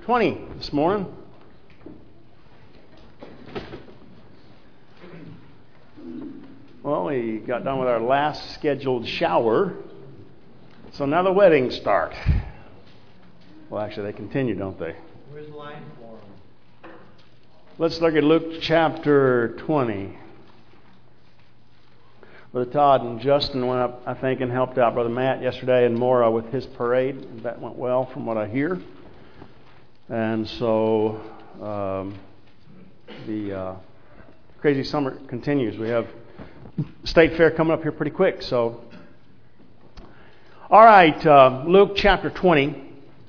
20 this morning. Well, we got done with our last scheduled shower, so now the weddings start. Well, actually, they continue, don't they? Where's the line for them? Let's look at Luke chapter 20. Brother Todd and Justin went up, I think, and helped out Brother Matt yesterday and Maura with his parade. That went well from what I hear. And so the crazy summer continues. We have State Fair coming up here pretty quick. So, all right, Luke chapter 20.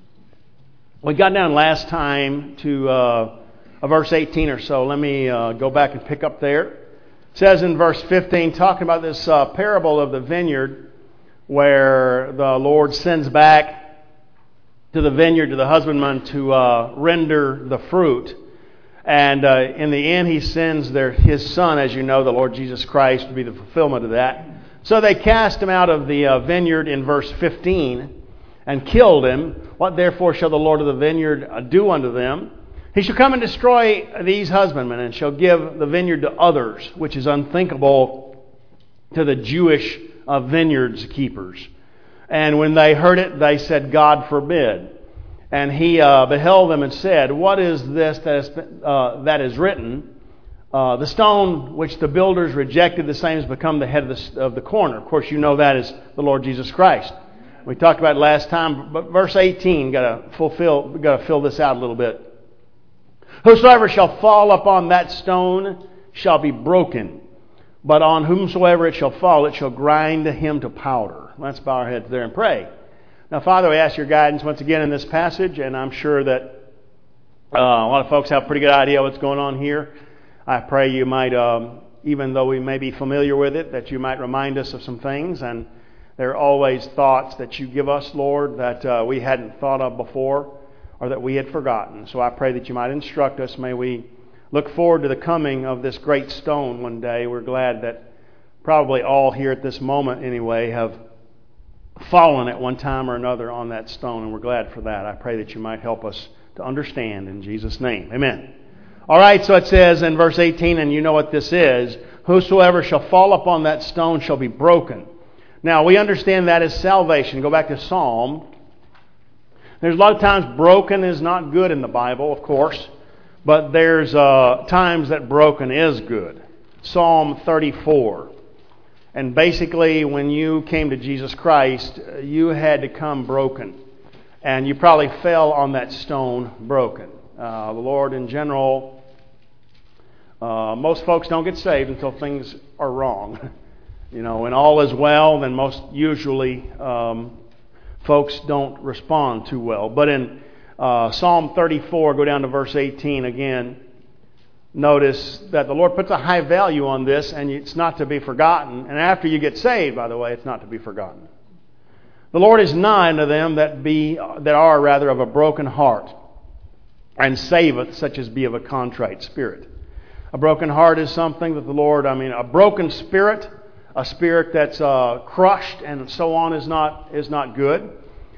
We got down last time to verse 18 or so. Let me go back and pick up there. It says in verse 15, talking about this parable of the vineyard, where the Lord sends back to the vineyard, to the husbandman, to render the fruit. And in the end, he sends his son, as you know, the Lord Jesus Christ, to be the fulfillment of that. So they cast him out of the vineyard in verse 15 and killed him. What therefore shall the Lord of the vineyard do unto them? He shall come and destroy these husbandmen, and shall give the vineyard to others, which is unthinkable to the Jewish vineyards keepers. And when they heard it, they said, God forbid. And he beheld them and said, what is this that is written? The stone which the builders rejected, the same has become the head of the corner. Of course, you know that is the Lord Jesus Christ. We talked about it last time, but verse 18, got to fill this out a little bit. Whosoever shall fall upon that stone shall be broken, but on whomsoever it shall fall, it shall grind him to powder. Let's bow our heads there and pray. Now, Father, we ask your guidance once again in this passage, and I'm sure that a lot of folks have a pretty good idea what's going on here. I pray you might, even though we may be familiar with it, that you might remind us of some things, and there are always thoughts that you give us, Lord, that we hadn't thought of before, or that we had forgotten. So I pray that you might instruct us. May we look forward to the coming of this great stone one day. We're glad that probably all here at this moment anyway have fallen at one time or another on that stone, and we're glad for that. I pray that you might help us to understand in Jesus' name. Amen. All right, so it says in verse 18, and you know what this is, whosoever shall fall upon that stone shall be broken. Now, we understand that as salvation. Go back to Psalm. There's a lot of times broken is not good in the Bible, of course, but there's times that broken is good. Psalm 34. And basically, when you came to Jesus Christ, you had to come broken. And you probably fell on that stone broken. The Lord, in general, most folks don't get saved until things are wrong. You know, when all is well, then most usually folks don't respond too well. But in Psalm 34, go down to verse 18 again. Notice that the Lord puts a high value on this, and it's not to be forgotten. And after you get saved, by the way, it's not to be forgotten. The Lord is nigh unto them that are of a broken heart, and saveth such as be of a contrite spirit. A broken heart is something that the Lord, a broken spirit, a spirit that's crushed and so on is not good.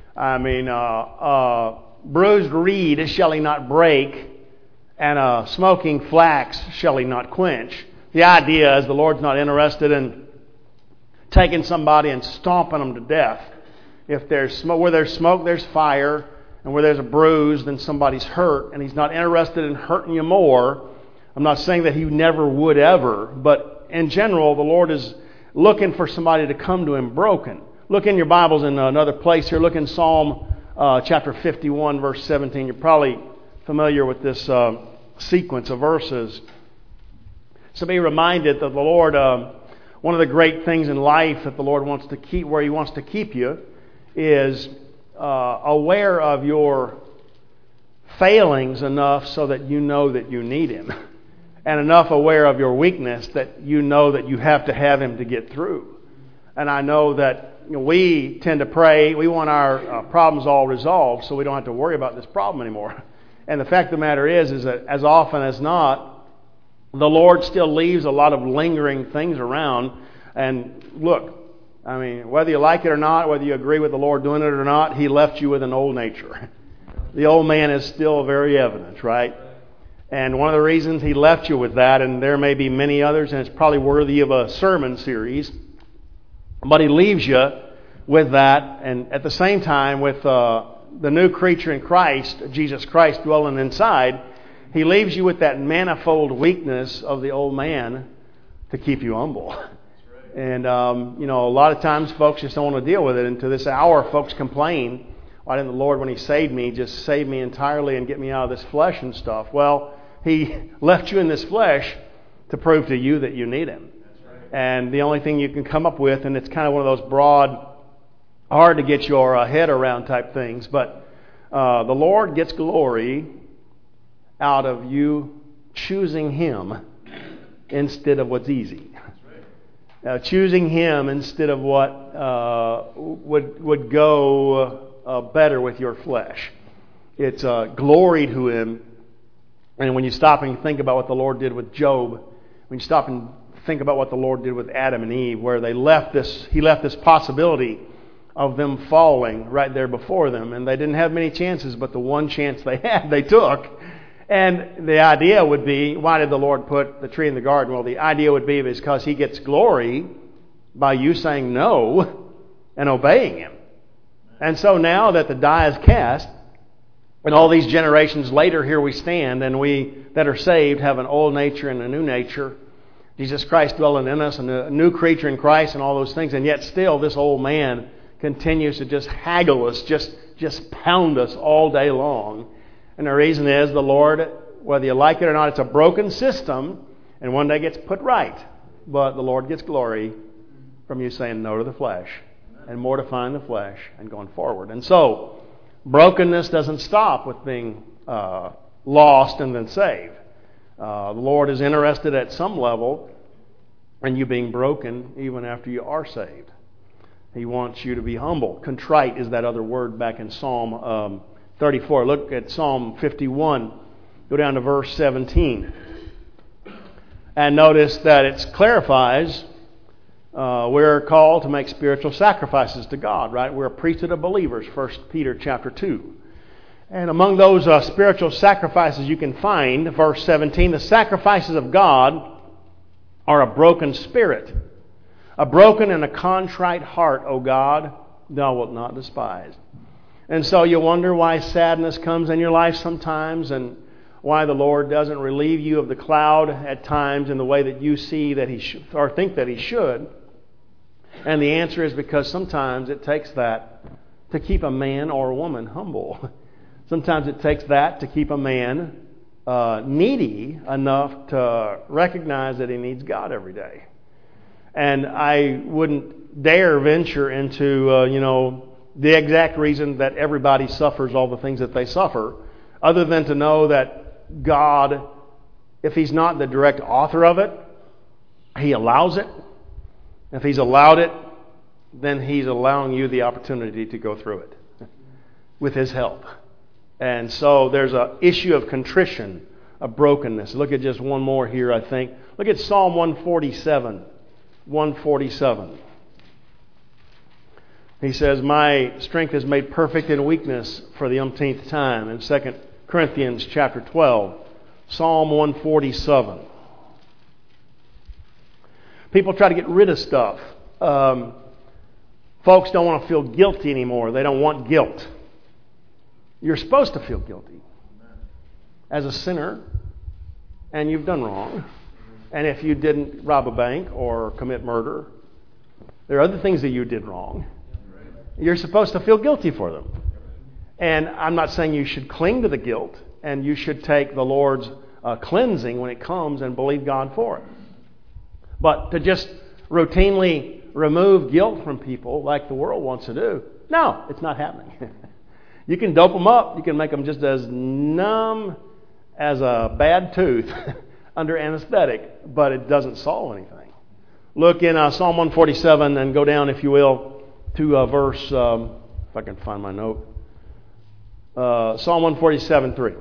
Bruised reed shall he not break, and a smoking flax shall he not quench. The idea is the Lord's not interested in taking somebody and stomping them to death. If there's smoke, where there's smoke, there's fire, and where there's a bruise, then somebody's hurt, and He's not interested in hurting you more. I'm not saying that He never would ever, but in general, the Lord is looking for somebody to come to Him broken. Look in your Bibles in another place here. Look in Psalm chapter 51, verse 17. You're probably familiar with this sequence of verses. So be reminded that the Lord, one of the great things in life that the Lord wants to keep, where He wants to keep you, is aware of your failings enough so that you know that you need Him, and enough aware of your weakness that you know that you have to have Him to get through. And I know that we tend to pray, we want our problems all resolved so we don't have to worry about this problem anymore. And the fact of the matter is that as often as not, the Lord still leaves a lot of lingering things around. And look, whether you like it or not, whether you agree with the Lord doing it or not, He left you with an old nature. the old man is still very evident, right? And one of the reasons he left you with that, and there may be many others, and it's probably worthy of a sermon series, but he leaves you with that, and at the same time with the new creature in Christ, Jesus Christ dwelling inside, he leaves you with that manifold weakness of the old man to keep you humble. And, a lot of times folks just don't want to deal with it. And to this hour, folks complain, why didn't the Lord, when He saved me, just save me entirely and get me out of this flesh and stuff? Well, He left you in this flesh to prove to you that you need Him. And the only thing you can come up with, and it's kind of one of those broad, hard to get your head around type things, but the Lord gets glory out of you choosing Him instead of what's easy. Choosing Him instead of what would go better with your flesh. It's glory to Him. And when you stop and think about what the Lord did with Job, when you stop and think about what the Lord did with Adam and Eve, where He left this possibility of them falling right there before them, and they didn't have many chances, but the one chance they had, they took. And the idea would be, why did the Lord put the tree in the garden? Well, the idea would be because He gets glory by you saying no and obeying Him. And so now that the die is cast, and all these generations later, here we stand, and we that are saved have an old nature and a new nature. Jesus Christ dwelling in us, and a new creature in Christ, and all those things. And yet still, this old man continues to just haggle us, just pound us all day long. And the reason is the Lord, whether you like it or not, it's a broken system, and one day gets put right. But the Lord gets glory from you saying no to the flesh and mortifying the flesh and going forward. And so, brokenness doesn't stop with being lost and then saved. The Lord is interested at some level in you being broken even after you are saved. He wants you to be humble. Contrite is that other word back in Psalm 34. Look at Psalm 51. Go down to verse 17. And notice that it clarifies we're called to make spiritual sacrifices to God, right? We're a priesthood of believers, 1 Peter chapter 2. And among those spiritual sacrifices you can find, verse 17, the sacrifices of God are a broken spirit. A broken and a contrite heart, O God, thou wilt not despise. And so you wonder why sadness comes in your life sometimes, and why the Lord doesn't relieve you of the cloud at times in the way that you see that He should, or think that He should. And the answer is because sometimes it takes that to keep a man or a woman humble. Sometimes it takes that to keep a man needy enough to recognize that he needs God every day. And I wouldn't dare venture into, the exact reason that everybody suffers all the things that they suffer, other than to know that God, if He's not the direct author of it, He allows it. If He's allowed it, then He's allowing you the opportunity to go through it with His help. And so there's an issue of contrition, of brokenness. Look at just one more here, I think. Look at Psalm 147. 147. He says, my strength is made perfect in weakness for the umpteenth time. In 2 Corinthians chapter 12. Psalm 147. People try to get rid of stuff. Folks don't want to feel guilty anymore. They don't want guilt. You're supposed to feel guilty as a sinner, and you've done wrong. And if you didn't rob a bank or commit murder, there are other things that you did wrong. You're supposed to feel guilty for them. And I'm not saying you should cling to the guilt, and you should take the Lord's cleansing when it comes and believe God for it. But to just routinely remove guilt from people like the world wants to do, no, it's not happening. You can dope them up. You can make them just as numb as a bad tooth under anesthetic, but it doesn't solve anything. Look in Psalm 147 and go down, if you will, to verse, if I can find my note, Psalm 147:3.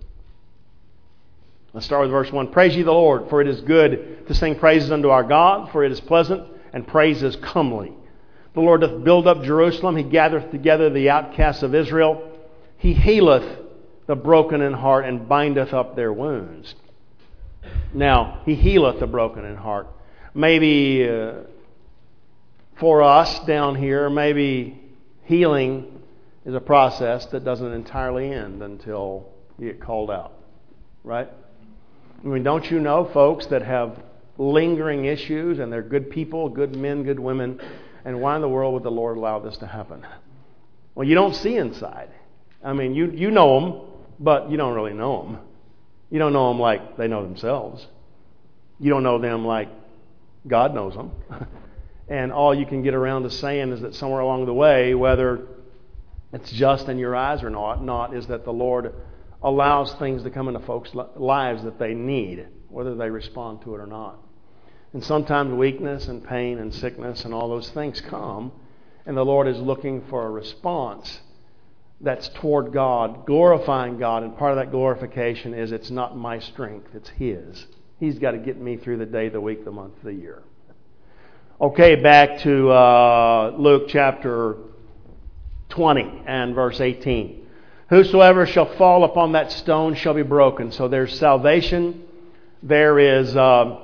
Let's start with verse 1. Praise ye the Lord, for it is good to sing praises unto our God, for it is pleasant, and praise is comely. The Lord doth build up Jerusalem, He gathereth together the outcasts of Israel. He healeth the broken in heart and bindeth up their wounds. Now, He healeth the broken in heart. Maybe for us down here, maybe healing is a process that doesn't entirely end until you get called out. Right? I mean, don't you know folks that have lingering issues and they're good people, good men, good women, and why in the world would the Lord allow this to happen? Well, you don't see inside. I mean, you know them, but you don't really know them. You don't know them like they know themselves. You don't know them like God knows them. And all you can get around to saying is that somewhere along the way, whether it's just in your eyes or not, is that the Lord allows things to come into folks' lives that they need, whether they respond to it or not. And sometimes weakness and pain and sickness and all those things come, and the Lord is looking for a response that's toward God, glorifying God, and part of that glorification is it's not my strength, it's His. He's got to get me through the day, the week, the month, the year. Okay, back to Luke chapter 20 and verse 18. Whosoever shall fall upon that stone shall be broken. So there's salvation. There is the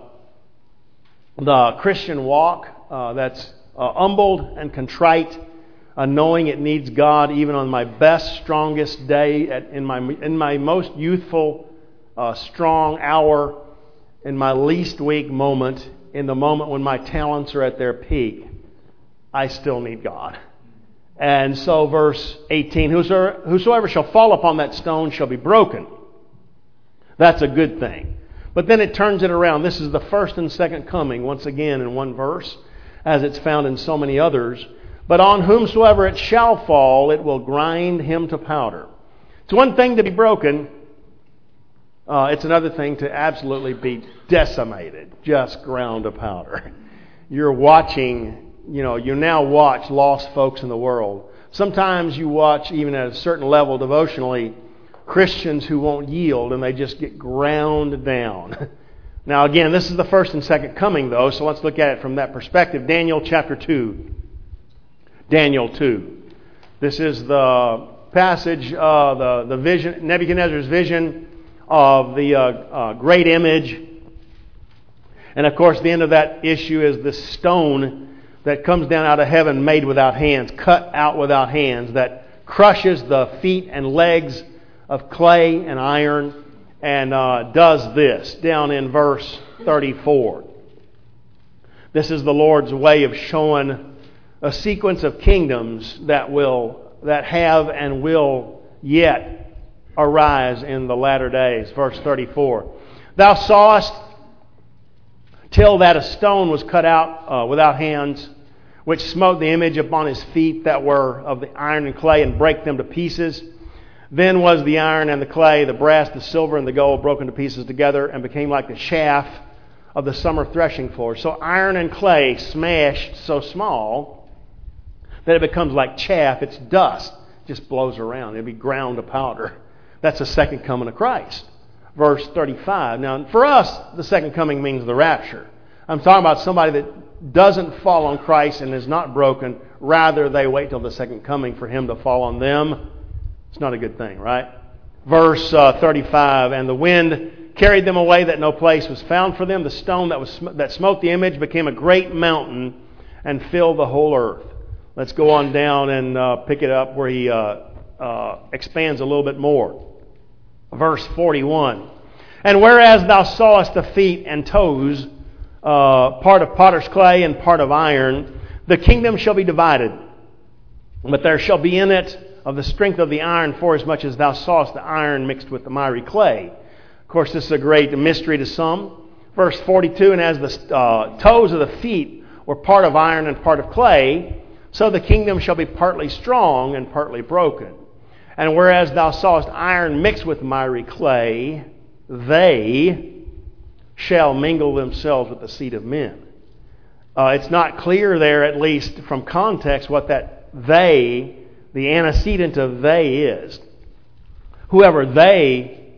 Christian walk that's humbled and contrite, knowing it needs God even on my best, strongest day, in my most youthful, strong hour, in my least weak moment, in the moment when my talents are at their peak. I still need God. And so verse 18, whosoever shall fall upon that stone shall be broken. That's a good thing. But then it turns it around. This is the first and second coming, once again in one verse, as it's found in so many others. But on whomsoever it shall fall, it will grind him to powder. It's one thing to be broken. It's another thing to absolutely be decimated, just ground to powder. You're watching, you now watch lost folks in the world. Sometimes you watch, even at a certain level devotionally, Christians who won't yield and they just get ground down. Now again, this is the first and second coming though, so let's look at it from that perspective. Daniel chapter 2. Daniel 2. This is the passage, the vision, Nebuchadnezzar's vision of the great image. And of course the end of that issue is the stone that comes down out of heaven made without hands, cut out without hands, that crushes the feet and legs of clay and iron, and does this down in verse 34. This is the Lord's way of showing a sequence of kingdoms that have and will yet arise in the latter days. Verse 34. Thou sawest till that a stone was cut out without hands, which smote the image upon his feet that were of the iron and clay, and brake them to pieces. Then was the iron and the clay, the brass, the silver, and the gold broken to pieces together, and became like the chaff of the summer threshing floor. So iron and clay smashed so small that it becomes like chaff. It's dust. It just blows around. It'll be ground to powder. That's the second coming of Christ. Verse 35. Now, for us, the second coming means the rapture. I'm talking about somebody that doesn't fall on Christ and is not broken. Rather, they wait till the second coming for Him to fall on them. It's not a good thing, right? Verse 35. And the wind carried them away that no place was found for them. The stone that smote the image became a great mountain and filled the whole earth. Let's go on down and pick it up where he expands a little bit more. Verse 41. And whereas thou sawest the feet and toes, part of potter's clay and part of iron, the kingdom shall be divided. But there shall be in it of the strength of the iron, forasmuch as thou sawest the iron mixed with the miry clay. Of course, this is a great mystery to some. Verse 42. And as the toes of the feet were part of iron and part of clay, so the kingdom shall be partly strong and partly broken. And whereas thou sawest iron mixed with miry clay, they shall mingle themselves with the seed of men. It's not clear there, at least from context, what that they, the antecedent of they is. Whoever they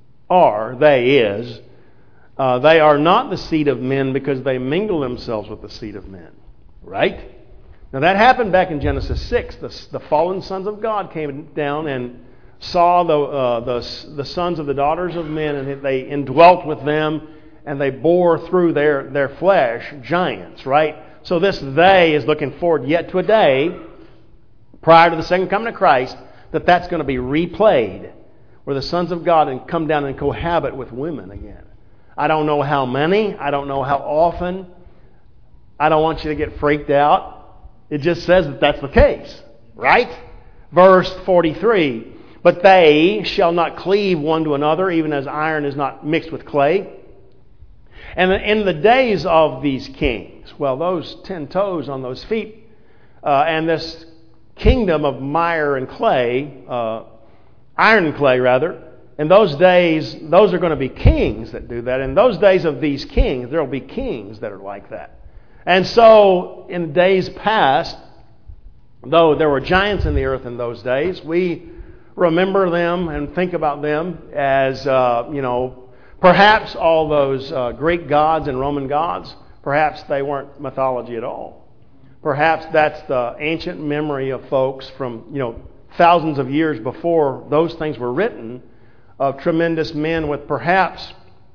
is, they are not the seed of men because they mingle themselves with the seed of men. Right? Now that happened back in Genesis 6. The fallen sons of God came down and saw the sons of the daughters of men, and they indwelt with them, and they bore through their flesh giants, right? So this they is looking forward yet to a day, prior to the second coming of Christ, that's going to be replayed, where the sons of God come down and cohabit with women again. I don't know how many. I don't know how often. I don't want you to get freaked out. It just says that that's the case, right? Verse 43, but they shall not cleave one to another, even as iron is not mixed with clay. And in the days of these kings, well, those 10 toes on those feet, and this kingdom of mire and clay, iron and clay rather, in those days, those are going to be kings that do that. In those days of these kings, there will be kings that are like that. And so, in days past, though there were giants in the earth in those days, we remember them and think about them as, perhaps all those Greek gods and Roman gods, perhaps they weren't mythology at all. Perhaps that's the ancient memory of folks from, thousands of years before those things were written, of tremendous men with perhaps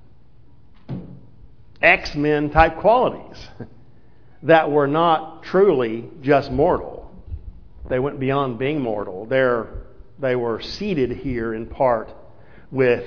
X-Men type qualities that were not truly just mortal. They went beyond being mortal. They were seated here in part with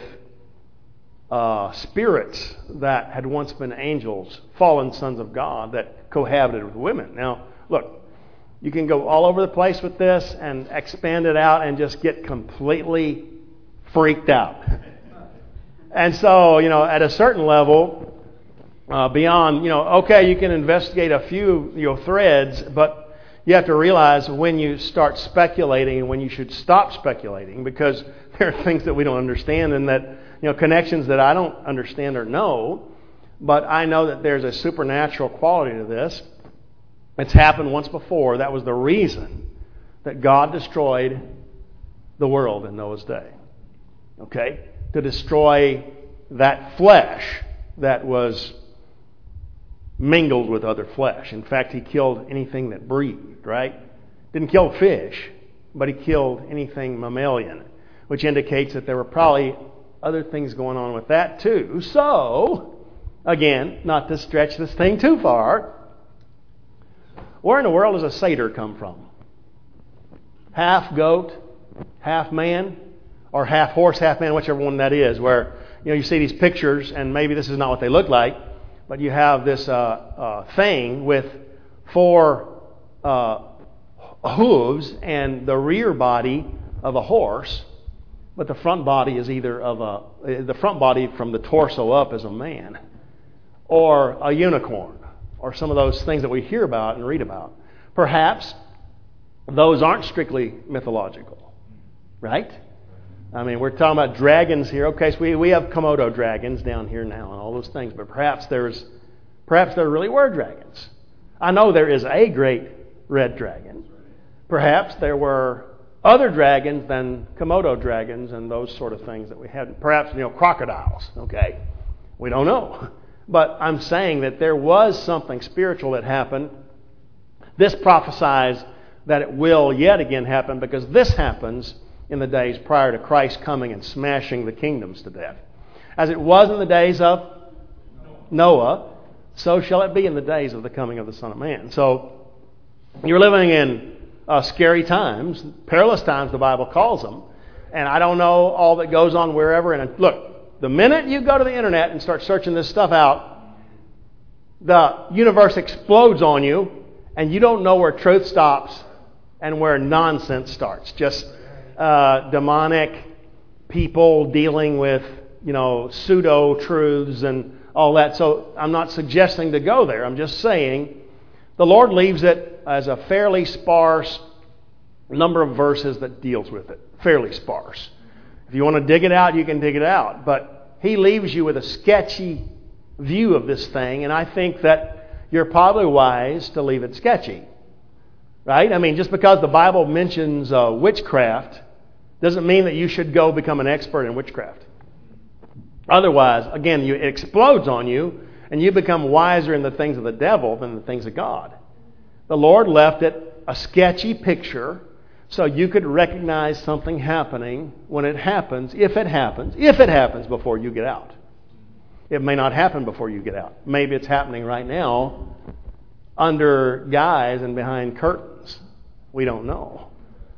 spirits that had once been angels, fallen sons of God that cohabited with women. Now, look, you can go all over the place with this and expand it out and just get completely freaked out. And so, at a certain level, beyond, okay, you can investigate a few, threads, but you have to realize when you start speculating and when you should stop speculating, because there are things that we don't understand and that, connections that I don't understand or know, but I know that there's a supernatural quality to this. It's happened once before. That was the reason that God destroyed the world in Noah's day. Okay? To destroy that flesh that was mingled with other flesh. In fact, He killed anything that breathed, right? Didn't kill fish, but He killed anything mammalian, which indicates that there were probably other things going on with that too. So, again, not to stretch this thing too far, where in the world does a satyr come from? Half goat, half man, or half horse, half man, whichever one that is, where you see these pictures, and maybe this is not what they look like, but you have this thing with 4 hooves and the rear body of a horse, but the front body is either the front body from the torso up is a man, or a unicorn, or some of those things that we hear about and read about. Perhaps those aren't strictly mythological, right? I mean, we're talking about dragons here. Okay, so we have Komodo dragons down here now and all those things, but perhaps there really were dragons. I know there is a great red dragon. Perhaps there were other dragons than Komodo dragons and those sort of things that we had. Perhaps, crocodiles, okay? We don't know. But I'm saying that there was something spiritual that happened. This prophesies that it will yet again happen, because this happens in the days prior to Christ coming and smashing the kingdoms to death. As it was in the days of Noah, so shall it be in the days of the coming of the Son of Man. So you're living in scary times, perilous times, the Bible calls them. And I don't know all that goes on wherever. And look, the minute you go to the internet and start searching this stuff out, the universe explodes on you, and you don't know where truth stops and where nonsense starts. Just demonic people dealing with, pseudo-truths and all that. So I'm not suggesting to go there. I'm just saying the Lord leaves it as a fairly sparse number of verses that deals with it. Fairly sparse. If you want to dig it out, you can dig it out. But He leaves you with a sketchy view of this thing, and I think that you're probably wise to leave it sketchy. Right? I mean, just because the Bible mentions witchcraft doesn't mean that you should go become an expert in witchcraft. Otherwise, again, it explodes on you, and you become wiser in the things of the devil than the things of God. The Lord left it a sketchy picture So you could recognize something happening when it happens, if it happens before you get out. It may not happen before you get out. Maybe it's happening right now under guise and behind curtains. We don't know.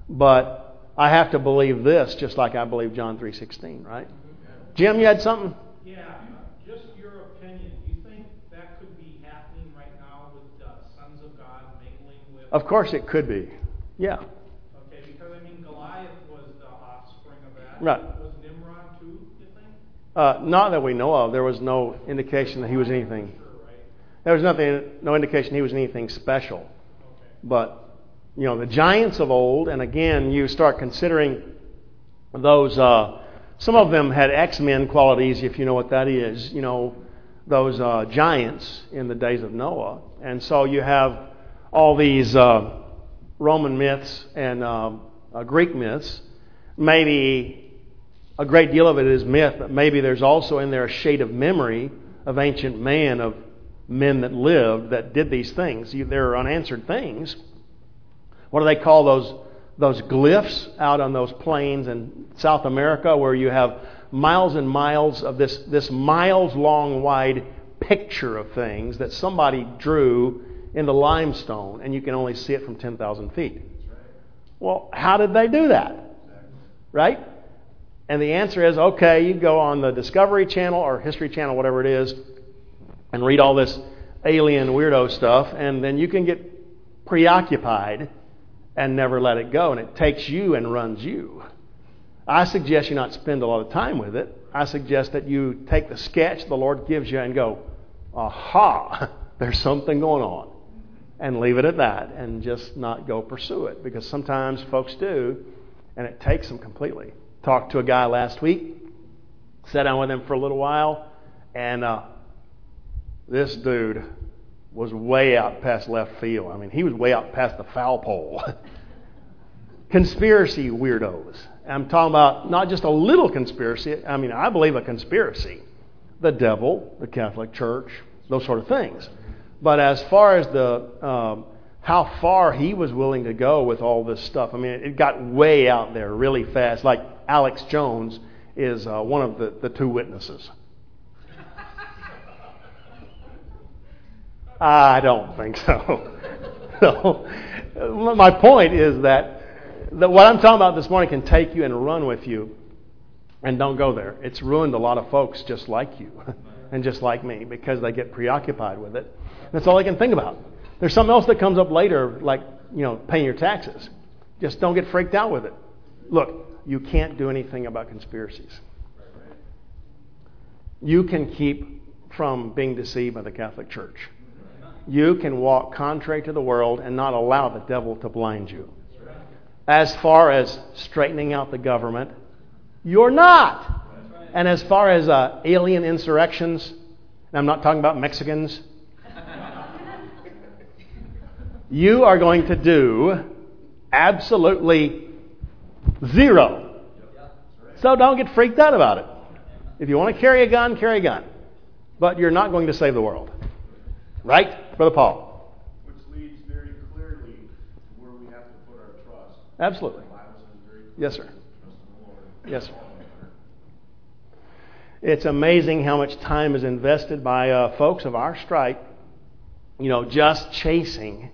But I have to believe this just like I believe John 3:16, right? Jim, you had something? Yeah, just your opinion. Do you think that could be happening right now with sons of God mingling with... Of course it could be. Yeah. Okay, because Goliath was the offspring of that. Right. Was Nimrod too, you think? Not that we know of. There was no indication that he was anything. Sure, right? There was no indication he was anything special. Okay. But, the giants of old, and again, you start considering those, some of them had X-Men qualities, if you know what that is, those giants in the days of Noah. And so you have all these Roman myths and Greek myths. Maybe a great deal of it is myth, but maybe there's also in there a shade of memory of ancient man, of men that lived that did these things. There are unanswered things. What do they call those glyphs out on those plains in South America, where you have miles and miles of this miles long wide picture of things that somebody drew into limestone, and you can only see it from 10,000 feet. Well, how did they do that? Right? And the answer is, okay, you go on the Discovery Channel or History Channel, whatever it is, and read all this alien weirdo stuff, and then you can get preoccupied and never let it go, and it takes you and runs you. I suggest you not spend a lot of time with it. I suggest that you take the sketch the Lord gives you and go, aha, there's something going on, and leave it at that and just not go pursue it, because sometimes folks do, and it takes them completely. Talked to a guy last week, sat down with him for a little while, and this dude was way out past left field. He was way out past the foul pole. Conspiracy weirdos. I'm talking about not just a little conspiracy. I believe a conspiracy. The devil, the Catholic Church, those sort of things. But as far as the how far he was willing to go with all this stuff, it got way out there really fast. Like Alex Jones is one of the two witnesses. I don't think so. So, my point is that what I'm talking about this morning can take you and run with you, and don't go there. It's ruined a lot of folks just like you and just like me, because they get preoccupied with it. That's all they can think about. There's something else that comes up later, like paying your taxes. Just don't get freaked out with it. Look, you can't do anything about conspiracies. You can keep from being deceived by the Catholic Church. You can walk contrary to the world and not allow the devil to blind you. As far as straightening out the government, you're not. And as far as alien insurrections, and I'm not talking about Mexicans, you are going to do absolutely zero. So don't get freaked out about it. If you want to carry a gun, carry a gun. But you're not going to save the world. Right, Brother Paul? Which leads very clearly to where we have to put our trust. Absolutely. The Bible says very clearly, Yes, sir. trust in the Lord. Yes, sir. It's amazing how much time is invested by folks of our stripe, just chasing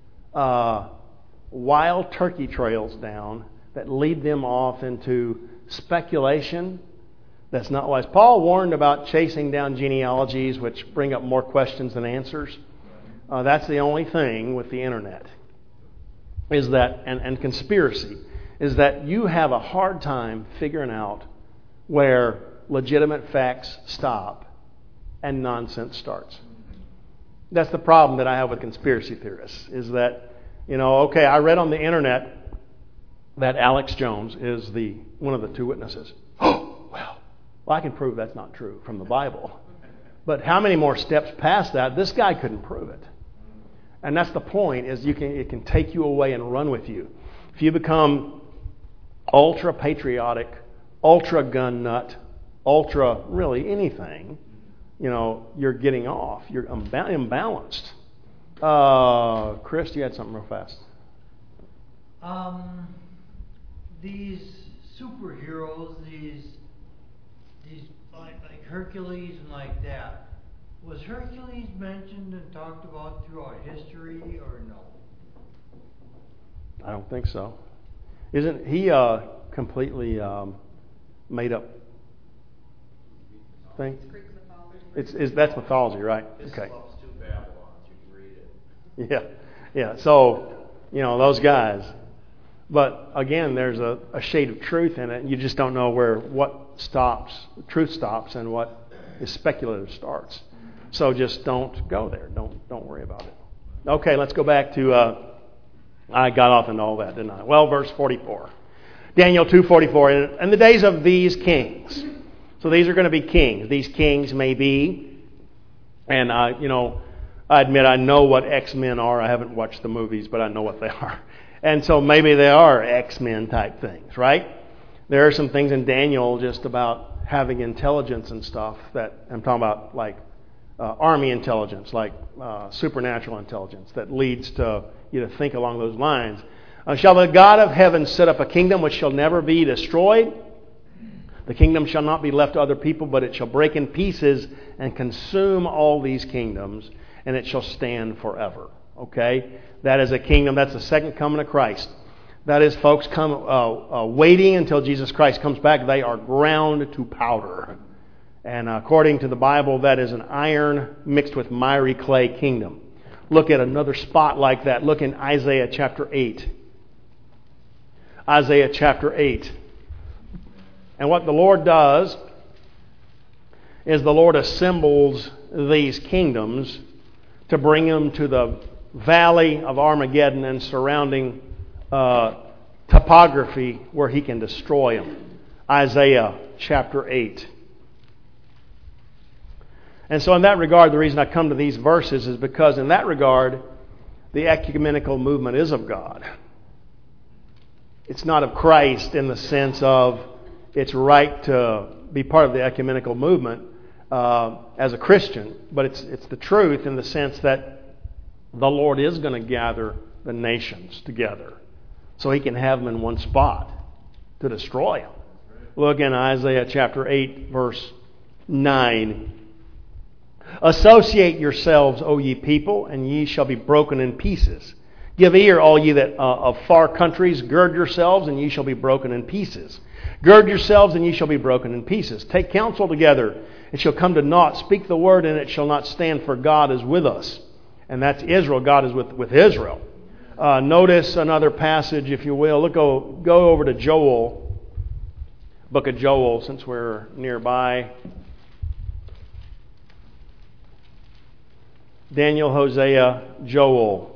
wild turkey trails down that lead them off into speculation that's not wise. Paul warned about chasing down genealogies which bring up more questions than answers. That's the only thing with the internet, is that, and conspiracy, is that you have a hard time figuring out where legitimate facts stop and nonsense starts. That's the problem that I have with conspiracy theorists, is that, okay, I read on the internet that Alex Jones is one of the two witnesses. Well, I can prove that's not true from the Bible. But how many more steps past that? This guy couldn't prove it. And that's the point, is it can take you away and run with you. If you become ultra patriotic, ultra gun nut, ultra really anything, you're getting off. You're imbalanced. Chris, you had something real fast. these superheroes, these like Hercules and like that, was Hercules mentioned and talked about throughout history or no? I don't think so. Isn't he completely made up thing? It's Greek mythology. That's mythology, right? This Okay. loves two Babylons. You can read it. Yeah. So, those guys. But again, there's a shade of truth in it. You just don't know what truth stops and what is speculative starts. So just don't go there. Don't worry about it. Okay, let's go back to, I got off into all that, didn't I? Well, verse 44. Daniel 2:44. In the days of these kings. So these are going to be kings. These kings may be, and I admit I know what X-Men are. I haven't watched the movies, but I know what they are. And so maybe they are X-Men type things, right? There are some things in Daniel just about having intelligence and stuff that I'm talking about, like army intelligence, like supernatural intelligence that leads to you to think along those lines. Shall the God of heaven set up a kingdom which shall never be destroyed? The kingdom shall not be left to other people, but it shall break in pieces and consume all these kingdoms, and it shall stand forever. Okay? That is a kingdom. That's the second coming of Christ. That is, folks, waiting until Jesus Christ comes back. They are ground to powder. And according to the Bible, that is an iron mixed with miry clay kingdom. Look at another spot like that. Look in Isaiah chapter 8. Isaiah chapter 8. And what the Lord does is the Lord assembles these kingdoms to bring them to the valley of Armageddon and surrounding topography where He can destroy them. Isaiah chapter 8. And so in that regard, the reason I come to these verses is because in that regard, the ecumenical movement is of God. It's not of Christ in the sense of it's right to be part of the ecumenical movement as a Christian, but it's the truth in the sense that the Lord is going to gather the nations together so He can have them in one spot to destroy them. Look in Isaiah chapter 8, verse 9. Associate yourselves, O ye people, and ye shall be broken in pieces. Give ear, all ye that of far countries. Gird yourselves, and ye shall be broken in pieces. Gird yourselves, and ye shall be broken in pieces. Take counsel together, it shall come to naught. Speak the word, and it shall not stand, for God is with us. And that's Israel. God is with Israel. Notice another passage, if you will. Go over to Joel, book of Joel, since we're nearby. Daniel, Hosea, Joel.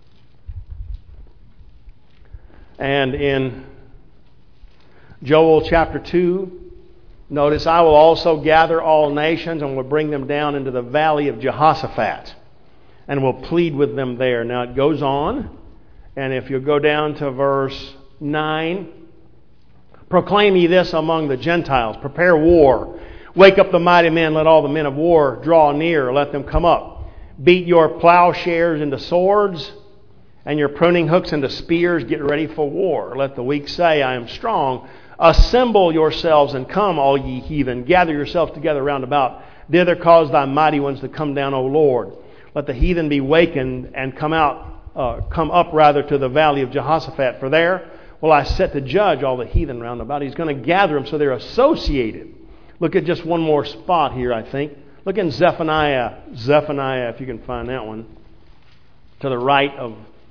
And in Joel chapter 2, notice, I will also gather all nations and will bring them down into the valley of Jehoshaphat and will plead with them there. Now it goes on, and if you go down to verse 9, proclaim ye this among the Gentiles, prepare war. Wake up the mighty men, let all the men of war draw near, let them come up. Beat your plowshares into swords and your pruning hooks into spears. Get ready for war. Let the weak say, I am strong. Assemble yourselves and come, all ye heathen. Gather yourselves together round about. Thither cause thy mighty ones to come down, O Lord. Let the heathen be wakened and come up to the valley of Jehoshaphat. For there will I set to judge all the heathen round about. He's going to gather them so they're associated. Look at just one more spot here, I think. Look in Zephaniah, if you can find that one, to the right of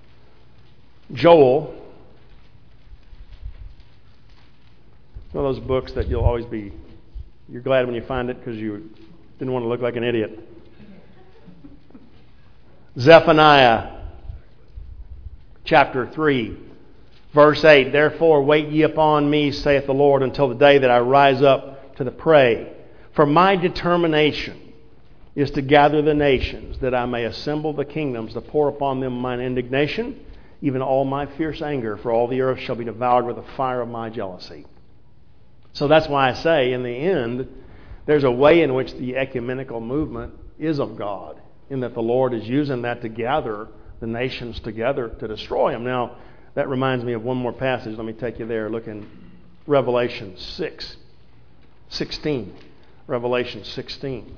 Joel. It's one of those books that you're glad when you find it because you didn't want to look like an idiot. Zephaniah chapter 3, verse 8. Therefore wait ye upon me, saith the Lord, until the day that I rise up to the prey. For my determination is to gather the nations, that I may assemble the kingdoms, to pour upon them mine indignation, even all my fierce anger, for all the earth shall be devoured with the fire of my jealousy. So that's why I say, in the end, there's a way in which the ecumenical movement is of God, in that the Lord is using that to gather the nations together to destroy them. Now, That reminds me of one more passage. Let me take you there. Look in Revelation 16. Revelation 16.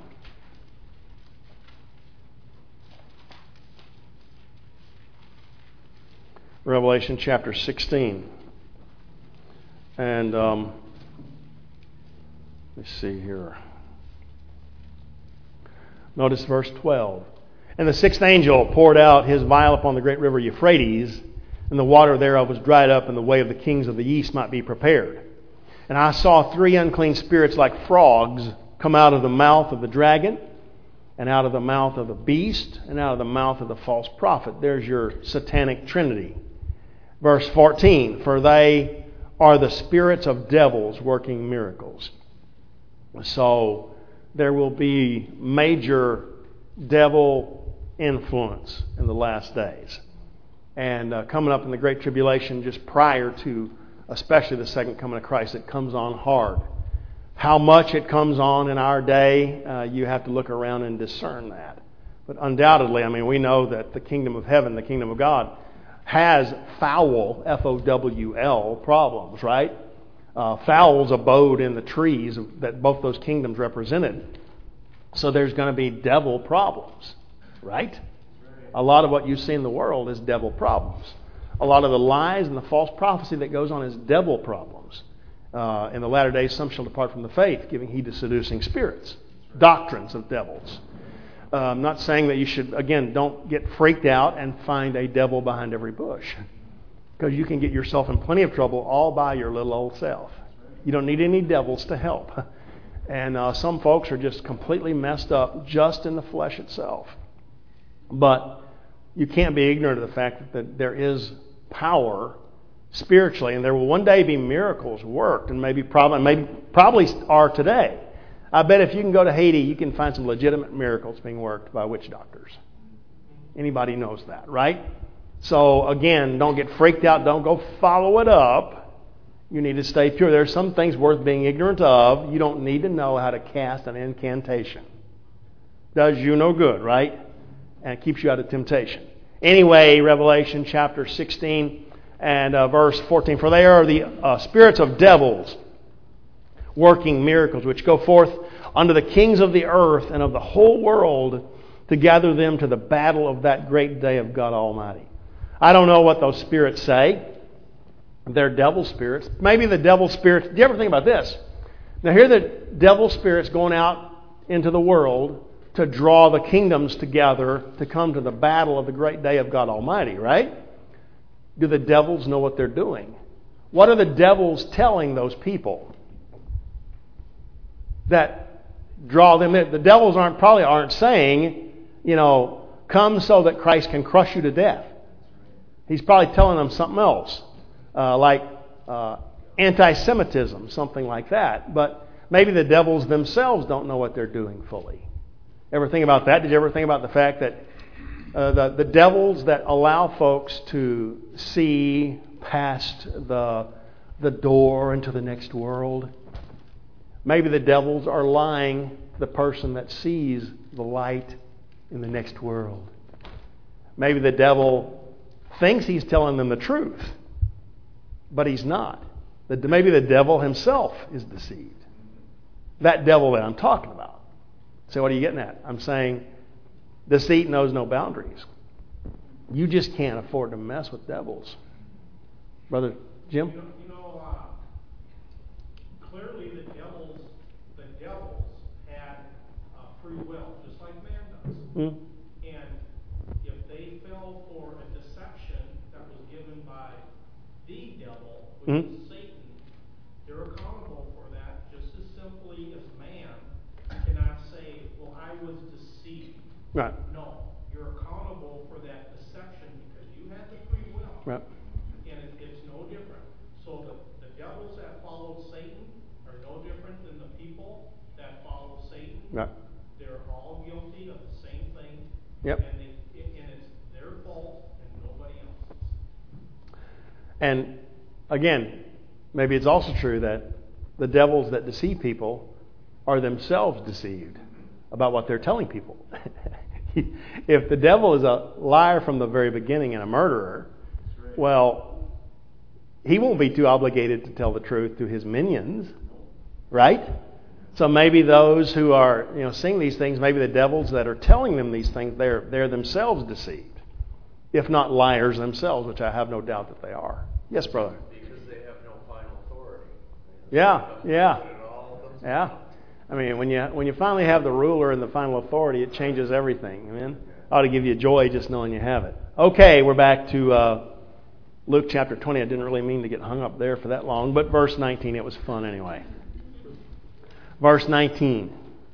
Revelation chapter 16. And let's see here. Notice verse 12. And the sixth angel poured out his vial upon the great river Euphrates, and the water thereof was dried up, and the way of the kings of the east might be prepared. And I saw 3 unclean spirits like frogs come out of the mouth of the dragon, and out of the mouth of the beast, and out of the mouth of the false prophet. There's your satanic trinity. Verse 14, for they are the spirits of devils working miracles. So there will be major devil influence in the last days. And coming up in the Great Tribulation, just prior to especially the second coming of Christ, it comes on hard. How much it comes on in our day, you have to look around and discern that. But undoubtedly, we know that the kingdom of heaven, the kingdom of God, has foul, F-O-W-L, problems, right? Fowls abode in the trees that both those kingdoms represented. So there's going to be devil problems, right? A lot of what you see in the world is devil problems. A lot of the lies and the false prophecy that goes on is devil problems. In the latter days, some shall depart from the faith, giving heed to seducing spirits, doctrines of devils. I'm not saying that you should, again, don't get freaked out and find a devil behind every bush. Because you can get yourself in plenty of trouble all by your little old self. You don't need any devils to help. And some folks are just completely messed up just in the flesh itself. But you can't be ignorant of the fact that there is power spiritually, and there will one day be miracles worked, and probably are today. I bet if you can go to Haiti, you can find some legitimate miracles being worked by witch doctors. Anybody knows that, right? So again, don't get freaked out. Don't go follow it up. You need to stay pure. There are some things worth being ignorant of. You don't need to know how to cast an incantation. Does you no good, right? And it keeps you out of temptation. Anyway, Revelation chapter 16 and verse 14. For they are the spirits of devils working miracles, which go forth unto the kings of the earth and of the whole world to gather them to the battle of that great day of God Almighty. I don't know what those spirits say. They're devil spirits. Maybe the devil spirits... Do you ever think about this? Now here are the devil spirits going out into the world to draw the kingdoms together to come to the battle of the great day of God Almighty, right? Do the devils know what they're doing? What are the devils telling those people that draw them in? The devils aren't saying, come so that Christ can crush you to death. He's probably telling them something else, like anti-Semitism, something like that. But maybe the devils themselves don't know what they're doing fully. Ever think about that? Did you ever think about the fact that the devils that allow folks to see past the door into the next world, maybe the devils are lying the person that sees the light in the next world. Maybe the devil thinks he's telling them the truth, but he's not. Maybe the devil himself is deceived. That devil that I'm talking about. So what are you getting at? I'm saying deceit knows no boundaries. You just can't afford to mess with devils. Brother Jim? Clearly the devils had free will, just like man does. Mm. And if they fell for a deception that was given by the devil, which is Satan, they're accountable for that just as simply as man cannot say, well, I was deceived. Right. No, you're accountable for that deception because you had the free will. Right. And it's no different. So the devils that follow Satan are no different than the people that follow Satan. Right. They're all guilty of the same thing. Yep. And it's their fault and nobody else's. And again, maybe it's also true that the devils that deceive people are themselves deceived about what they're telling people. If the devil is a liar from the very beginning and a murderer, well, he won't be too obligated to tell the truth to his minions, right? So maybe those who are seeing these things, maybe the devils that are telling them these things, they're themselves deceived, if not liars themselves, which I have no doubt that they are. Yes, brother. Because they have no final authority. Yeah. I mean, when you finally have the ruler and the final authority, it changes everything. Amen. Ought to give you joy just knowing you have it. Okay, we're back to Luke chapter 20. I didn't really mean to get hung up there for that long, but verse 19, it was fun anyway. Verse 19.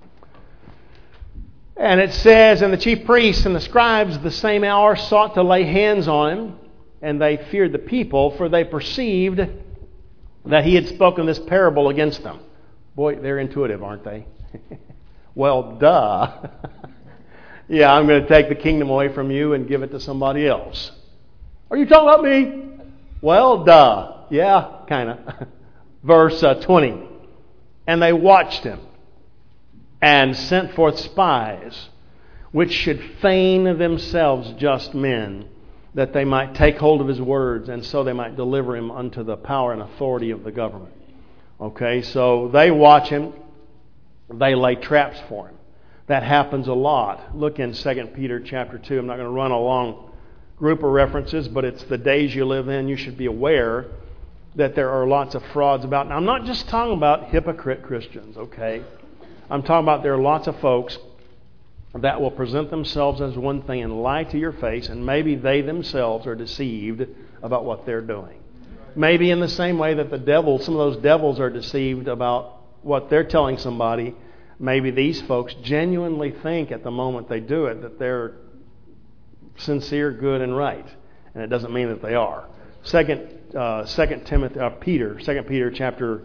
And it says, and the chief priests and the scribes the same hour sought to lay hands on him, and they feared the people, for they perceived that he had spoken this parable against them. Boy, they're intuitive, aren't they? Well, duh. Yeah, I'm going to take the kingdom away from you and give it to somebody else. Are you talking about me? Well, duh. Yeah, kind of. Verse 20. And they watched him and sent forth spies, which should feign themselves just men, that they might take hold of his words, and so they might deliver him unto the power and authority of the government. Okay, so they watch him. They lay traps for him. That happens a lot. Look in 2 Peter chapter 2. I'm not going to run a long group of references, but it's the days you live in. You should be aware that there are lots of frauds about. Now, I'm not just talking about hypocrite Christians, okay? I'm talking about there are lots of folks that will present themselves as one thing and lie to your face, and maybe they themselves are deceived about what they're doing. Maybe in the same way that some of those devils are deceived about what they're telling somebody, maybe these folks genuinely think at the moment they do it that they're sincere, good, and right. And it doesn't mean that they are. 2 Peter chapter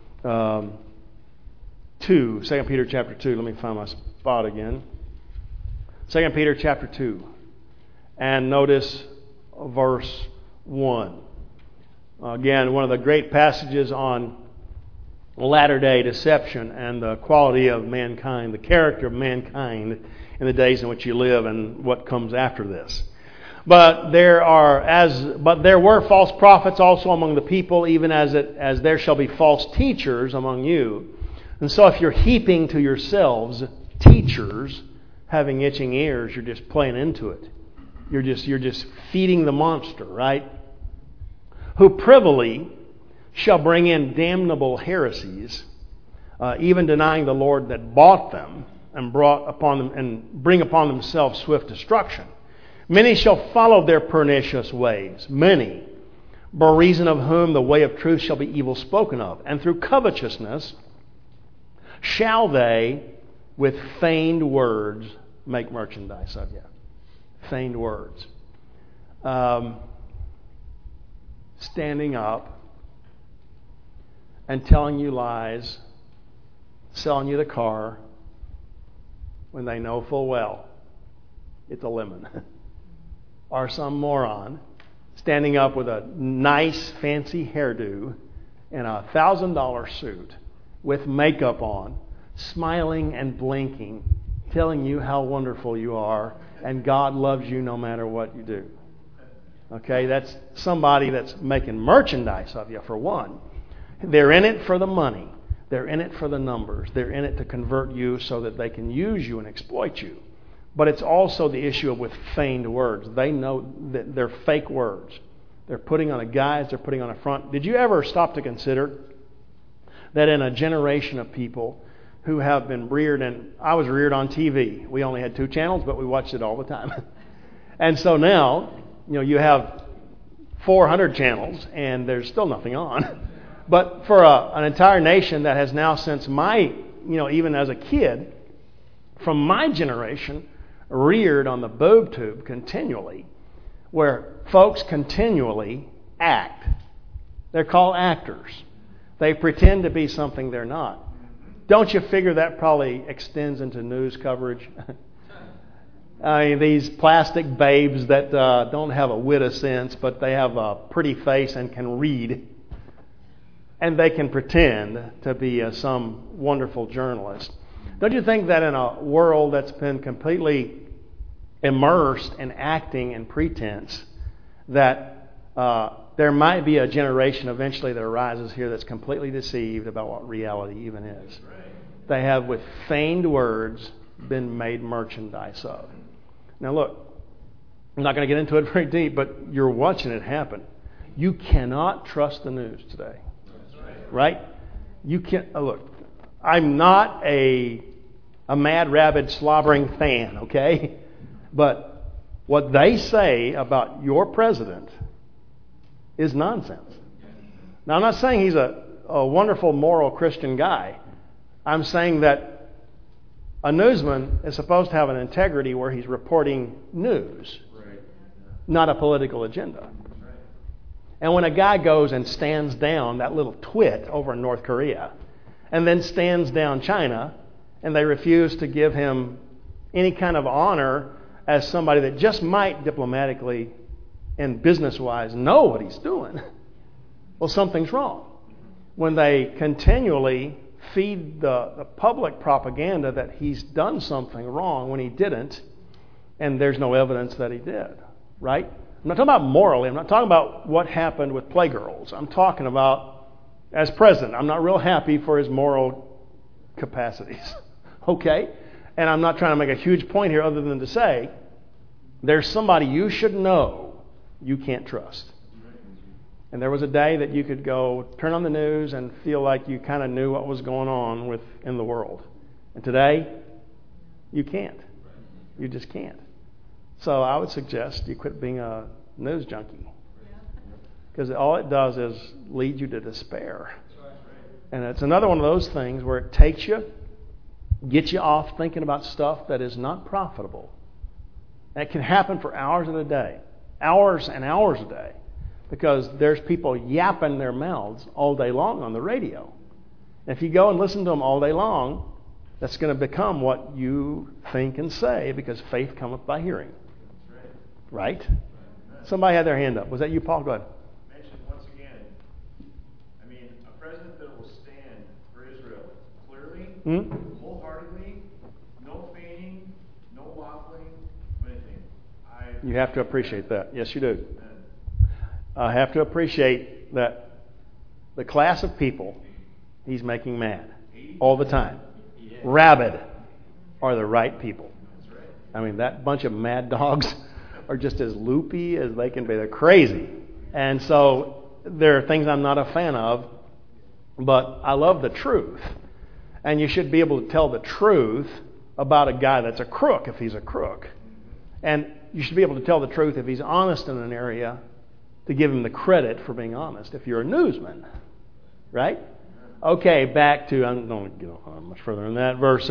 2. 2 Peter chapter 2. Let me find my spot again. 2 Peter chapter 2. And notice verse 1. Again, one of the great passages on latter-day deception and the quality of mankind, the character of mankind in the days in which you live and what comes after this. But there were false prophets also among the people, even as there shall be false teachers among you. And so if you're heaping to yourselves teachers having itching ears, you're just playing into it. You're just feeding the monster, right? Who privily shall bring in damnable heresies, even denying the Lord that bought them, and bring upon themselves swift destruction. Many shall follow their pernicious ways, many, by reason of whom the way of truth shall be evil spoken of. And through covetousness shall they, with feigned words, make merchandise of you. Feigned words. Standing up and telling you lies, selling you the car, when they know full well it's a lemon. Or some moron standing up with a nice fancy hairdo and a $1,000 suit with makeup on, smiling and blinking, telling you how wonderful you are and God loves you no matter what you do. Okay, that's somebody that's making merchandise of you, for one. They're in it for the money. They're in it for the numbers. They're in it to convert you so that they can use you and exploit you. But it's also the issue with feigned words. They know that they're fake words. They're putting on a guise, they're putting on a front. Did you ever stop to consider that in a generation of people who have been reared, and I was reared on TV. We only had 2 channels, but we watched it all the time. And so now, you have 400 channels, and there's still nothing on. But for an entire nation that has now, since even as a kid, from my generation, reared on the boob tube continually, where folks continually act. They're called actors. They pretend to be something they're not. Don't you figure that probably extends into news coverage? I mean, these plastic babes that don't have a whit of sense, but they have a pretty face and can read. And they can pretend to be some wonderful journalist. Don't you think that in a world that's been completely immersed in acting and pretense, that there might be a generation eventually that arises here that's completely deceived about what reality even is. They have, with feigned words, been made merchandise of. Now look, I'm not going to get into it very deep, but you're watching it happen. You cannot trust the news today. Right? You can't. Look, I'm not a mad, rabid, slobbering fan, okay? But what they say about your president is nonsense. Now, I'm not saying he's a wonderful, moral Christian guy. I'm saying that a newsman is supposed to have an integrity where he's reporting news, not a political agenda. And when a guy goes and stands down that little twit over in North Korea, and then stands down China, and they refuse to give him any kind of honor as somebody that just might diplomatically and business-wise know what he's doing, well, something's wrong. When they continually feed the public propaganda that he's done something wrong when he didn't, and there's no evidence that he did, right? I'm not talking about morally. I'm not talking about what happened with Playgirls. I'm talking about, as president, I'm not real happy for his moral capacities, okay? And I'm not trying to make a huge point here other than to say there's somebody you should know you can't trust. And there was a day that you could go turn on the news and feel like you kind of knew what was going on in the world. And today, you can't. You just can't. So I would suggest you quit being a news junkie. Because all it does is lead you to despair. And it's another one of those things where it takes you, gets you off thinking about stuff that is not profitable. And it can happen for hours of the day. Hours and hours a day. Because there's people yapping their mouths all day long on the radio. And if you go and listen to them all day long, that's going to become what you think and say, because faith cometh by hearing. Right? Somebody had their hand up. Was that you, Paul? Go ahead. Mentioned once again, a president that will stand for Israel clearly, wholeheartedly, no feigning, no waffling, anything. You have to appreciate that. Yes, you do. I have to appreciate that the class of people he's making mad all the time, rabid, are the right people. That bunch of mad dogs are just as loopy as they can be. They're crazy. And so there are things I'm not a fan of, but I love the truth. And you should be able to tell the truth about a guy that's a crook if he's a crook. And you should be able to tell the truth if he's honest in an area, to give him the credit for being honest if you're a newsman. Right? Okay, back to, I'm not going to get much further than that, verse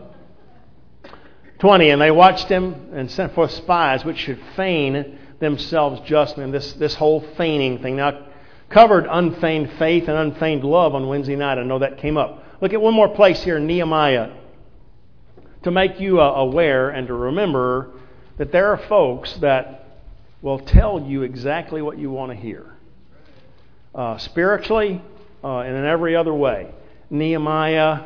20. And they watched him and sent forth spies which should feign themselves just men. This whole feigning thing. Now, covered unfeigned faith and unfeigned love on Wednesday night. I know that came up. Look at one more place here in Nehemiah to make you aware and to remember that there are folks that will tell you exactly what you want to hear. Spiritually and in every other way. Nehemiah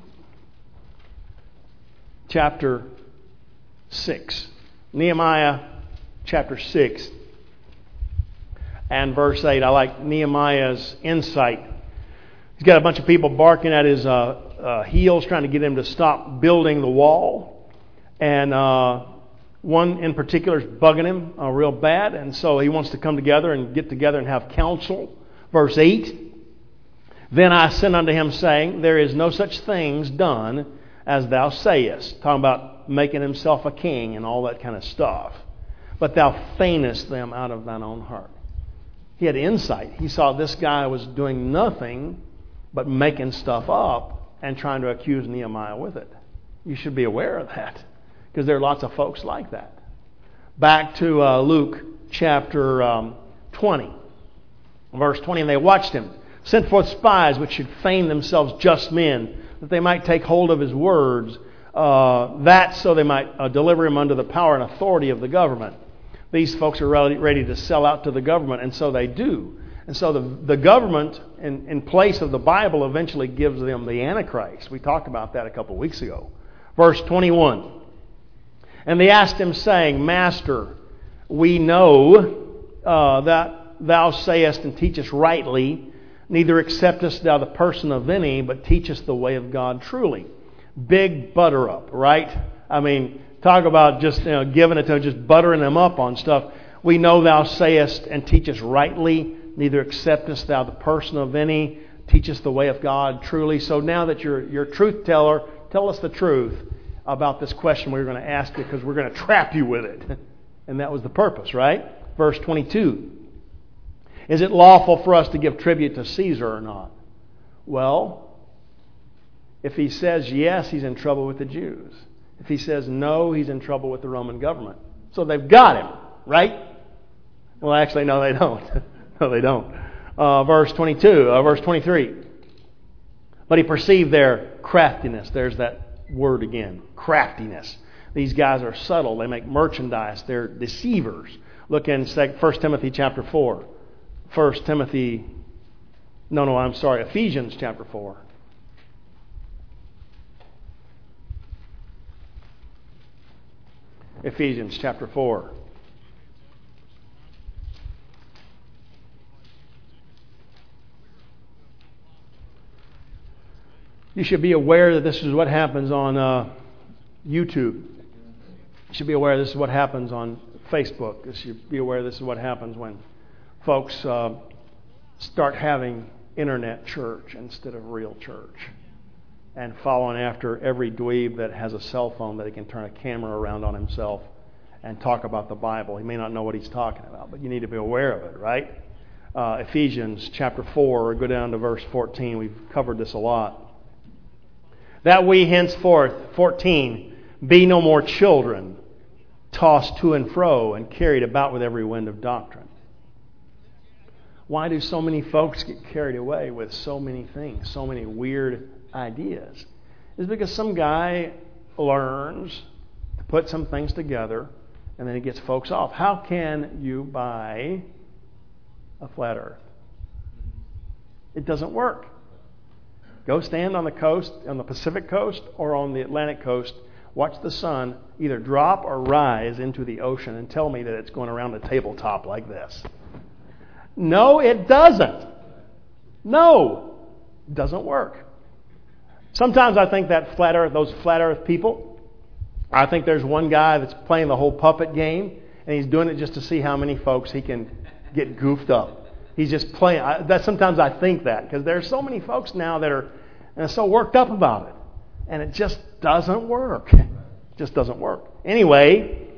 chapter 6. Nehemiah chapter 6 and verse 8. I like Nehemiah's insight. He's got a bunch of people barking at his heels trying to get him to stop building the wall. And one in particular is bugging him real bad, and so he wants to come together and get together and have counsel. Verse 8, Then I sent unto him, saying, There is no such things done as thou sayest. Talking about making himself a king and all that kind of stuff. But thou feignest them out of thine own heart. He had insight. He saw this guy was doing nothing but making stuff up and trying to accuse Nehemiah with it. You should be aware of that, because there are lots of folks like that. Back to Luke chapter 20, verse 20. And they watched him, sent forth spies which should feign themselves just men, that they might take hold of his words, that so they might deliver him unto the power and authority of the government. These folks are ready to sell out to the government, and so they do. And so the government, in place of the Bible, eventually gives them the Antichrist. We talked about that a couple of weeks ago. Verse 21. And they asked him, saying, Master, we know that thou sayest and teachest rightly, neither acceptest thou the person of any, but teachest the way of God truly. Big butter up, right? I mean, talk about just giving it to them, just buttering them up on stuff. We know thou sayest and teachest rightly, neither acceptest thou the person of any, teachest the way of God truly. So now that you're a truth teller, tell us the truth about this question we're going to ask you, because we're going to trap you with it. And that was the purpose, right? Verse 22. Is it lawful for us to give tribute to Caesar or not? Well, if he says yes, he's in trouble with the Jews. If he says no, he's in trouble with the Roman government. So they've got him, right? Well, actually, no, they don't. No, they don't. Verse 23. But he perceived their craftiness. There's that word again, craftiness. These guys are subtle. They make merchandise. They're deceivers. Look in 1 Timothy chapter 4. Ephesians chapter 4. Ephesians chapter 4. You should be aware that this is what happens on YouTube. You should be aware this is what happens on Facebook. You should be aware this is what happens when folks start having internet church instead of real church, and following after every dweeb that has a cell phone that he can turn a camera around on himself and talk about the Bible. He may not know what he's talking about, but you need to be aware of it, right? Ephesians chapter 4, go down to verse 14. We've covered this a lot. That we henceforth, 14, be no more children, tossed to and fro and carried about with every wind of doctrine. Why do so many folks get carried away with so many things, so many weird ideas? It's because some guy learns to put some things together and then he gets folks off. How can you buy a flat earth? It doesn't work. Go stand on the coast, on the Pacific coast or on the Atlantic coast. Watch the sun either drop or rise into the ocean and tell me that it's going around a tabletop like this. No, it doesn't. No, it doesn't work. Sometimes I think that those flat earth people, I think there's one guy that's playing the whole puppet game, and he's doing it just to see how many folks he can get goofed up. He's just playing. Sometimes I think that, because there's so many folks now that are so worked up about it. And it just doesn't work. It just doesn't work. Anyway,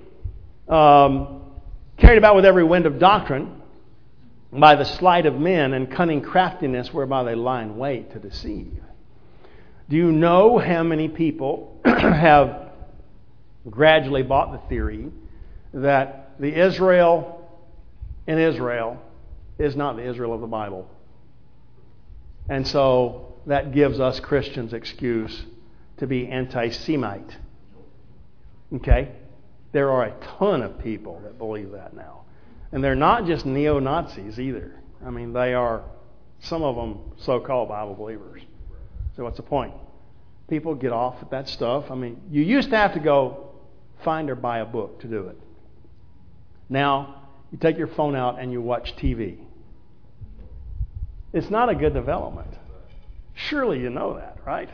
carried about with every wind of doctrine, by the sleight of men and cunning craftiness whereby they lie in wait to deceive. Do you know how many people have gradually bought the theory that the Israel in Israel is not the Israel of the Bible? And so that gives us Christians excuse to be anti-Semite. Okay? There are a ton of people that believe that now. And they're not just neo-Nazis either. I mean, they are, some of them, so-called Bible believers. So what's the point? People get off at that stuff. I mean, you used to have to go find or buy a book to do it. Now, you take your phone out and you watch TV. It's not a good development. Surely you know that, right?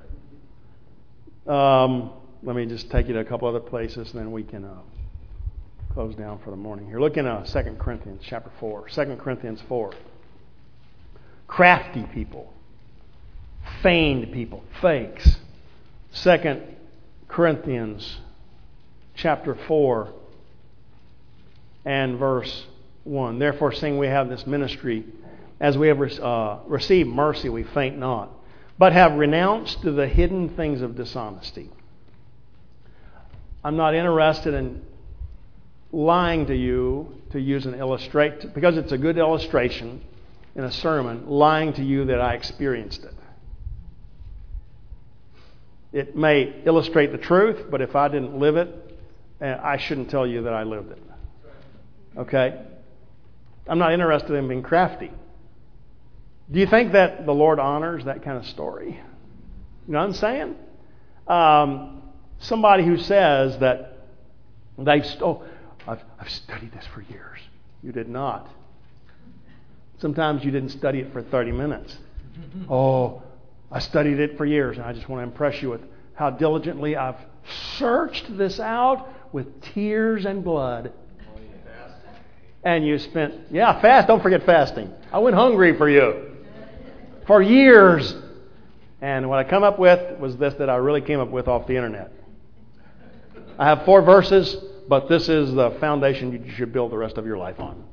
Let me just take you to a couple other places, and then we can close down for the morning here. Look in 2 Corinthians chapter 4. 2 Corinthians 4. Crafty people. Feigned people. Fakes. 2 Corinthians chapter 4 and verse 1. Therefore, seeing we have this ministry, as we have received mercy, we faint not, but have renounced the hidden things of dishonesty. I'm not interested in lying to you to use an illustration, because it's a good illustration in a sermon, lying to you that I experienced it. It may illustrate the truth, but if I didn't live it, I shouldn't tell you that I lived it. Okay? I'm not interested in being crafty. Do you think that the Lord honors that kind of story? You know what I'm saying? Somebody who says that I've studied this for years. You did not. Sometimes you didn't study it for 30 minutes. Oh, I studied it for years, and I just want to impress you with how diligently I've searched this out with tears and blood. And you spent, fast. Don't forget fasting. I went hungry for you for years. And what I come up with was this that I really came up with off the internet. I have 4 verses, but this is the foundation you should build the rest of your life on.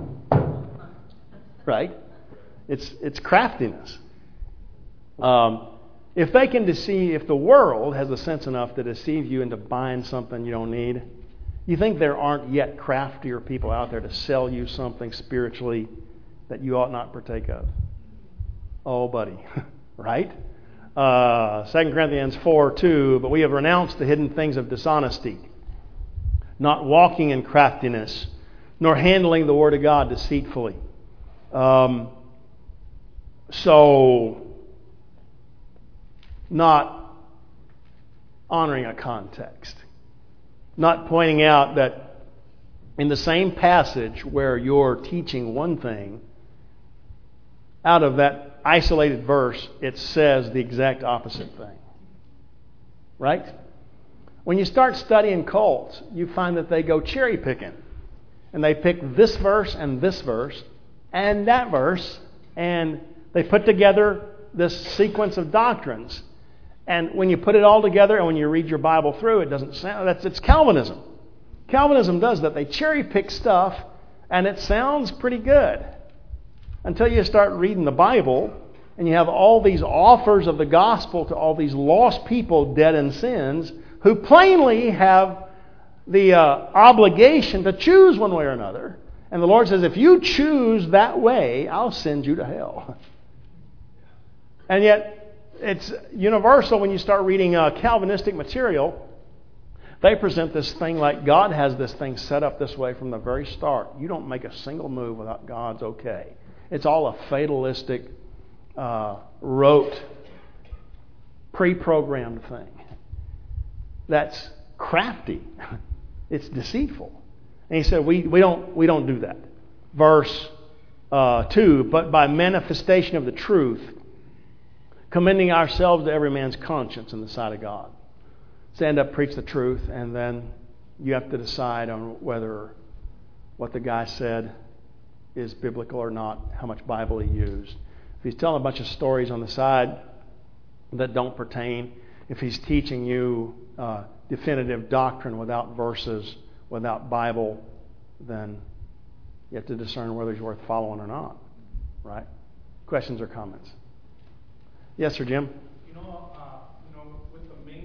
Right? It's craftiness. If they can deceive, if the world has the sense enough to deceive you into buying something you don't need, you think there aren't yet craftier people out there to sell you something spiritually that you ought not partake of? Oh, buddy. Right? 2 Corinthians 4:2, but we have renounced the hidden things of dishonesty, not walking in craftiness, nor handling the word of God deceitfully. So, not honoring a context. Not pointing out that in the same passage where you're teaching one thing, out of that isolated verse, it says the exact opposite thing. Right? When you start studying cults, you find that they go cherry picking. And they pick this verse and that verse, and they put together this sequence of doctrines. And when you put it all together and when you read your Bible through, it doesn't sound... It's Calvinism. Calvinism does that. They cherry pick stuff, and it sounds pretty good. Until you start reading the Bible, and you have all these offers of the gospel to all these lost people dead in sins, who plainly have the obligation to choose one way or another. And the Lord says, if you choose that way, I'll send you to hell. And yet, it's universal when you start reading Calvinistic material. They present this thing like God has this thing set up this way from the very start. You don't make a single move without God's okay. It's all a fatalistic, rote, pre-programmed thing. That's crafty. It's deceitful. And he said, we don't do that. Verse 2, but by manifestation of the truth, commending ourselves to every man's conscience in the sight of God. Stand up, preach the truth, and then you have to decide on whether what the guy said is biblical or not, how much Bible he used. If he's telling a bunch of stories on the side that don't pertain, if he's teaching you definitive doctrine without verses, without Bible, then you have to discern whether he's worth following or not. Right? Questions or comments? Yes, sir, Jim? You know,